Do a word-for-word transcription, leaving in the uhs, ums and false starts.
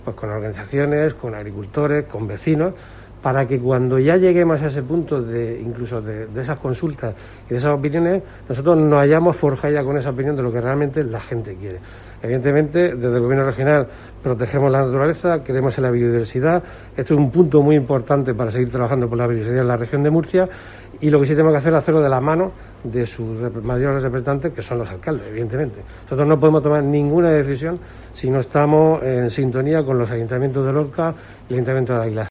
pues con organizaciones, con agricultores, con vecinos, para que cuando ya lleguemos a ese punto de incluso de, de esas consultas y de esas opiniones, nosotros nos hayamos forjado ya con esa opinión de lo que realmente la gente quiere. Evidentemente, desde el Gobierno regional protegemos la naturaleza, creemos en la biodiversidad. Esto es un punto muy importante para seguir trabajando por la biodiversidad en la región de Murcia, y lo que sí tenemos que hacer es hacerlo de la mano de sus mayores representantes, que son los alcaldes, evidentemente. Nosotros no podemos tomar ninguna decisión si no estamos en sintonía con los ayuntamientos de Lorca y el ayuntamiento de Águilas.